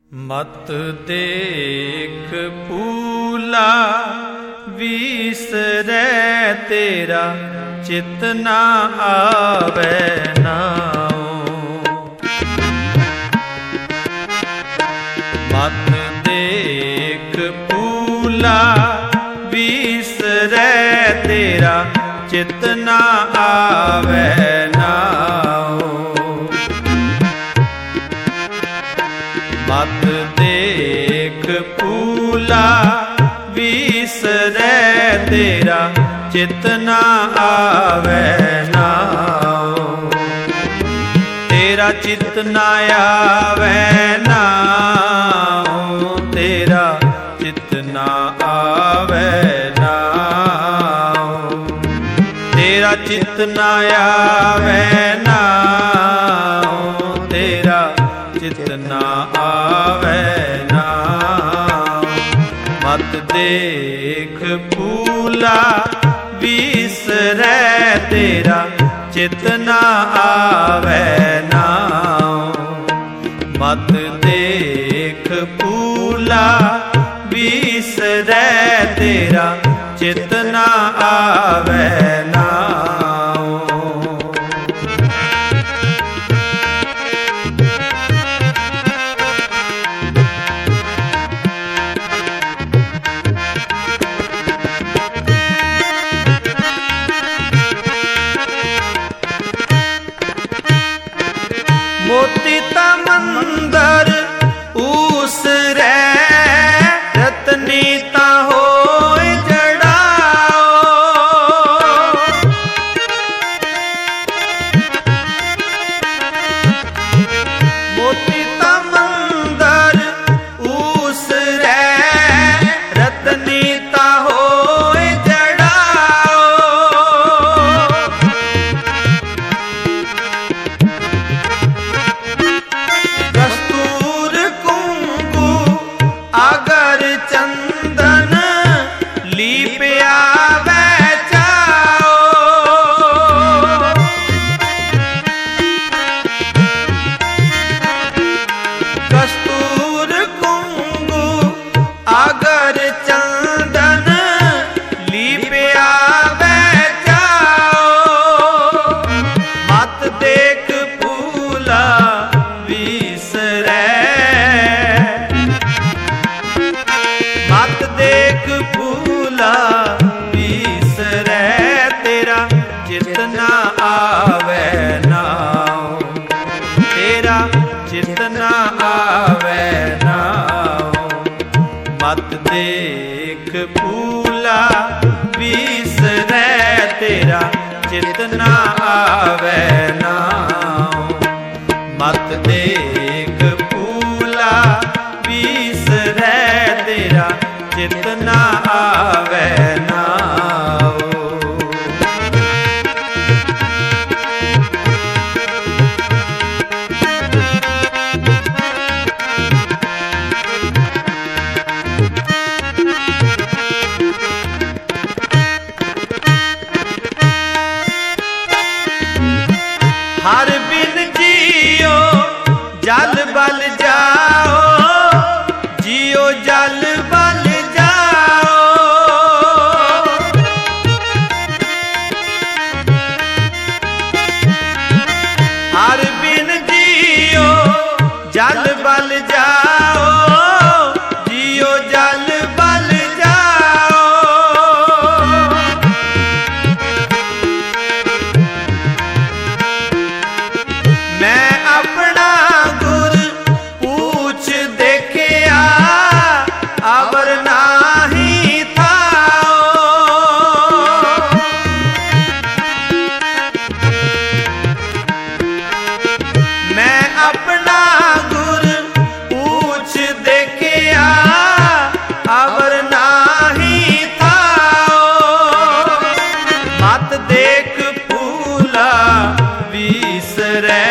ਮਤ ਦੇਖ ਪੂਲਾ ਵਿਸਰੈ ਤੇਰਾ ਚਿਤ ਨਾ ਆਵੈ ਨਾਉ। ਮਤ ਦੇਖ ਪੂਲਾ ਵਿਸਰੈ ਤੇਰਾ ਚਿਤ ਨਾ ਆਵੈ ਨਾਉ। ਮਤ ਦੇਖ ਪੂਲਾ ਵਿਸਰੈ ਤੇਰਾ ਚਿਤ ਨਾ ਆਵੈ ਨਾਉ। ਤੇਰਾ ਚਿਤ ਨਾ ਆਵੈ ਨਾਉ, ਤੇਰਾ ਚਿਤ ਨਾ ਆਵੈ ਨਾਉ। ਤੇਰਾ ਚਿਤ ਨਾ ਆਵੈ ਨਾਉ, ਤੇਰਾ ਚਿਤ ਨਾ ਆਵੈ ਨਾਉ। ਮਤ ਦੇਖ ਪੂਲਾ ਵਿਸਰੈ ਤੇਰਾ ਚਿਤ ਨਾ ਆਵੈ ਨਾਉ। ਮਤ ਦੇਖ ਪੂਲਾ ਵਿਸਰੈ ਤੇਰਾ ਚਿਤ ਨਾ ਆਵੈ ਨਾਉ। ਮੋਤੀ ਤਾਂ ਮੰਦਰ ਊਸਰੈ, ਰਤਨੀ ਤਾਂ ਹੋਇ ਜੜਾਓ। ਮੋਤੀ ਤਾਂ ਮੰਦਰ ਊਸਰੈ, ਰਤਨੀ ਤਾਂ ਹੋਇ ਜੜਾਓ। ਕਸਤੂਰ ਕੁੰਕੂ ਅਗਰ ਚੰਦਨ ਲੀਪਿਆ ਵੈ ਚਾਓ। ਕਸਤੂਰ ਕੁੰਕੂ ਅਗਰ ਚੰਦਨ ਲੀਪਿਆ ਵੈ ਚਾਓ। ਮਤ ਦੇਖ ਪੂਲਾ ਵਿਸਰੈ, ਮਤ ਦੇਖ ਪੂਲਾ ਵਿਸਰੈ ਤੇਰਾ ਚਿਤ ਨਾ ਆਵੈ ਨਾਉ। ਤੇਰਾ ਚਿਤ ਨਾ ਆਵੈ ਨਾਉ। ਮਤ ਦੇਖ ਪੂਲਾ ਵਿਸਰੈ ਤੇਰਾ ਚਿਤ ਨਾ ਆਵੈ ਨਾਉ। ਮਤ ਦੇਖ ਪੂਲਾ ਵਿਸਰੈ ਤੇਰਾ ਚਿਤ ਨਾ ਆਵੈ ਨਾਉ। ਹਰ ਬਿਨ ਜੀਓ ਜਲ ਬਲ ਜਾਓ, ਜੀਓ ਜਲ ਬਲ ਜਾਓ। ਹਰ ਬਿਨ ਜੀਓ ਜਲ ਬਲ ਜਾਓ, ਜੀਓ ਜਲ ਬਲ ਜਾਓ। ਮੈਂ ਆਪਣਾ ਗੁਰ ਪੂਛ ਦੇਖਿਆ, ਅਵਰ ਨਾਹੀ ਥਾਓ। ਮੈਂ ਆਪਣਾ ਗੁਰ ਪੂਛ ਦੇਖਿਆ, ਅਵਰ ਨਾਹੀ ਥਾਓ। ਮਤ ਦੇਖ ਪੂਲਾ ਵਿਸਰੈ,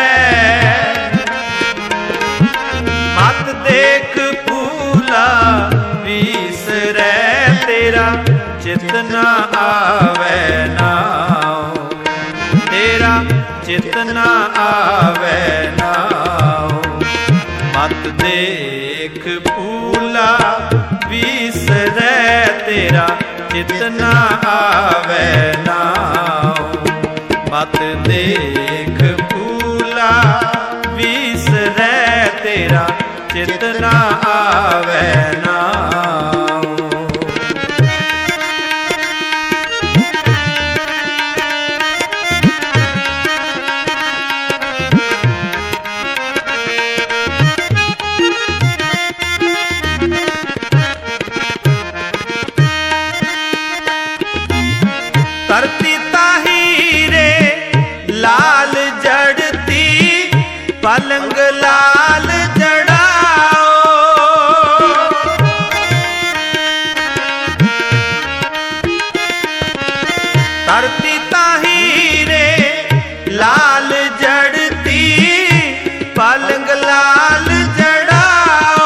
ਮਤ ਦੇਖ ਪੂਲਾ ਵਿਸਰੈ ਤੇਰਾ ਚਿਤ ਨਾ ਆਵੈ ਨਾਉ। ਤੇਰਾ ਚਿਤ ਨਾ ਆਵੈ ਨਾਉ। ਮਤ ਦੇਖ ਭੂਲਾ ਵਿਸਰੈ ਤੇਰਾ ਚਿਤ ਨਾ ਆਵੈ ਨਾਉ। ਮਤ ਦੇਖ ਭੂਲਾ ਵਿਸਰੈ ਤੇਰਾ ਚਿਤ ਨਾ ਆਵੈ ਨਾਉ। ਧਰਤੀ ਤਾਹੀ ਰੇ ਲਾਲ ਜੜਤੀ ਪਲੰਗ ਲਾਲ ਜੜਾਓ। ਧਰਤੀ ਤਾਹੀ ਰੇ ਲਾਲ ਜੜਤੀ ਪਲੰਗ ਲਾਲ ਜੜਾਓ।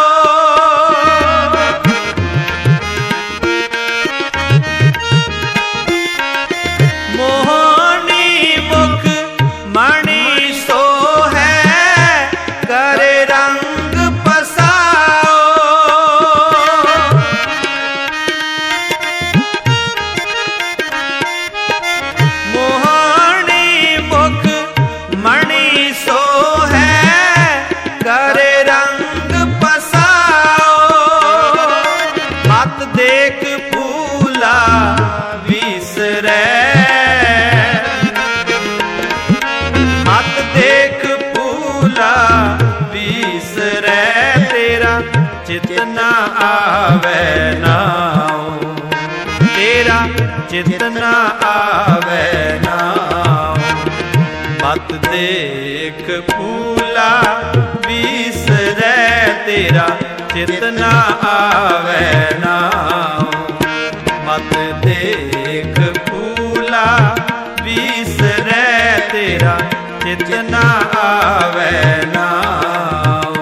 ਮੋਹਣੀ ਮੁਖ ਮਣੀ ਸੋ ਹੈ ਕਰੇ ਰੰਗ ਪਸਾਓ। ਮੋਹਣੀ ਮੁਖ ਮਣੀ ਸੋ ਹੈ ਕਰੇ ਰੰਗ ਪਸਾਓ। ਮਤ ਦੇਖ ਭੂਲਾ ਵਿਸਰੈ ਮਤ ਦੇਖ ਭੂਲਾ ਵਿਸਰੈ ਤੇਰਾ ਚਿਤ ਨਾ ਆਵੈ ਨਾਉ। ਤੇਰਾ ਚਿਤ ਨਾ ਆਵੈ ਨਾਉ। ਮਤ ਦੇਖ ਭੂਲਾ ਵਿਸਰੈ ਤੇਰਾ ਚਿਤ ਨਾ ਆਵੈ ਨਾਉ। ਮਤ ਦੇਖ ਭੂਲਾ ਵਿਸਰੈ ਤੇਰਾ ਚਿਤ ਨਾ ਆਵੈ ਨਾਉ।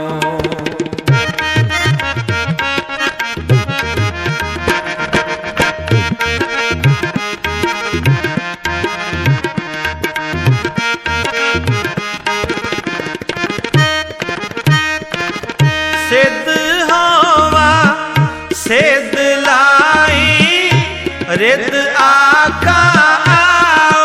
ਸਿੱਧ ਹੋਵਾ ਸਿੱਧ ਲਾਈ ਰਿੱਧ ਆਖਾ ਆਓ।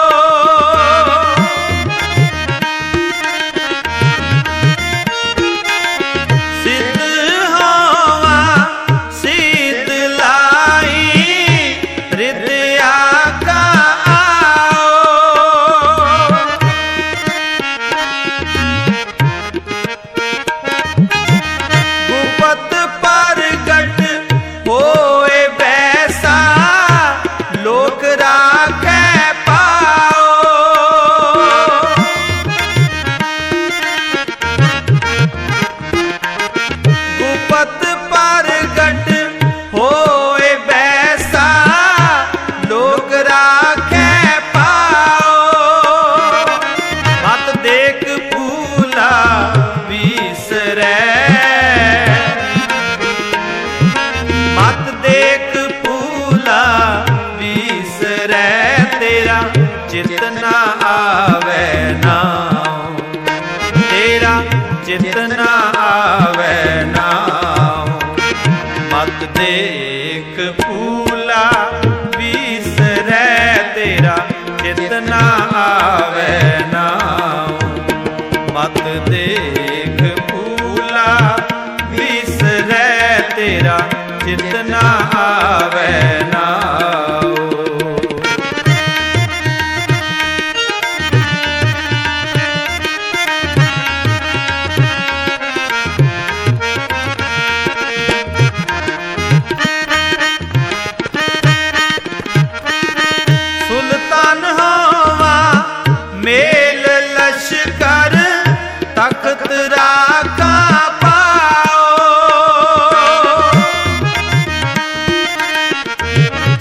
ਸਿੱਧ ਹੋਵਾ ਸਿੱਧ ਲਾਈ ਰਿੱਧ ਆਖਾ ਆਓ। ਗੁਪਤ ਪ੍ਰਗਟ ਹੋਏ ਬੈਸਾ ਲੋਕ ਰਾਖੈ ਪਾਓ। ਗੁਪਤ ਪ੍ਰਗਟ ਹੋਏ ਬੈਸਾ ਲੋਕ ਰਾਖੈ ਪਾਓ। ਮਤ ਦੇਖ ਭੂਲਾ ਵਿਸਰੈ ਮਤ ਦੇਖ ਭੂਲਾ ਵਿਸਰੈ ਤੇਰਾ ਚਿਤ ਨਾ ਆਵੈ ਨਾਉ। ਤੇਰਾ ਚਿਤ ਨਾ ਆਵੈ ਨਾਉ। ਮਤ ਦੇਖ ਭੂਲਾ ਵਿਸਰੈ ਤੇਰਾ ਚਿਤ ਨਾ ਆਵੈ ਨਾਉ। ਮਤ ਦੇਖ ਭੂਲਾ ਵਿਸਰੈ ਤੇਰਾ ਚਿਤ ਨਾ ਆਵੈ ਨਾਉ। ਸੁਲਤਾਨ ਹੋਵਾ ਮੇਲ ਲਸ਼ਕਰ ਤਖਤ ਰਾਖਾ ਪਾਓ।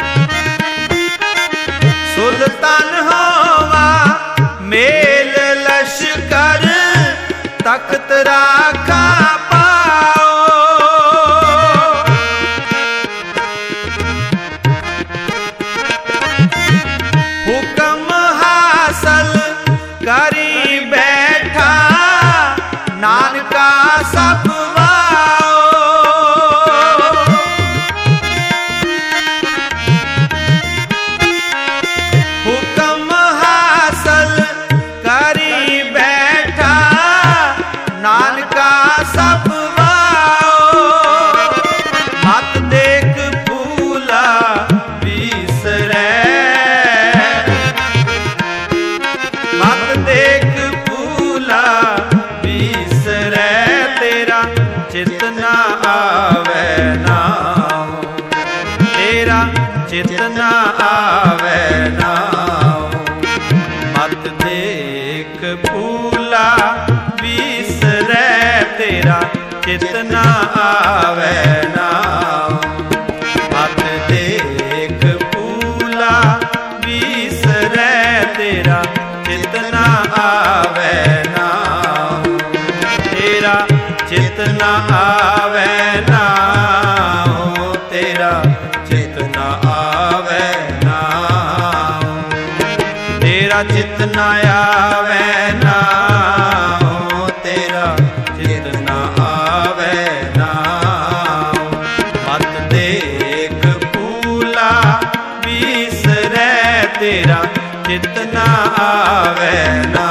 ਸਭ ਵਾਓ। ਮਤ ਦੇਖ ਭੂਲਾ ਵੀਸਰੈ, ਮਤ ਦੇਖ ਭੂਲਾ ਵੀਸਰੈ, ਤੇਰਾ ਚਿਤ ਨਾ ਆਵੈ ਨਾਉ, ਤੇਰਾ ਚਿਤ ਨਾ ਆਵੈ ਨਾਉ। ਮਤ ਦੇਖ ਭੂਲਾ ਵੀਸਰੈ, ਤੇਰਾ ਚਿਤ ਨਾ ਆਵੈ ਨਾਉ। ਮਤ ਦੇਖ ਭੂਲਾ ਵੀਸਰੈ, ਤੇਰਾ ਚਿਤ ਨਾ ਆਵੈ ਨਾਉ, ਤੇਰਾ ਚਿਤ ਨਾ ਆਵੈ ਨਾਉ, ਤੇਰਾ ਚਿਤ ਨਾ ਆਵੈ ਨਾਉ, ਤੇਰਾ ਚਿਤ ਨਾ ਆਵੈ ਨਾਉ, ਤੇਰਾ ਚਿਤ ਨਾ ਆਵੈ ਨਾਉ। ਮਤ ਦੇਖ ਭੂਲਾ ਵੀਸਰੈ, ਤੇਰਾ ਚਿਤ ਨਾ ਆਵੈ ਨਾਉ।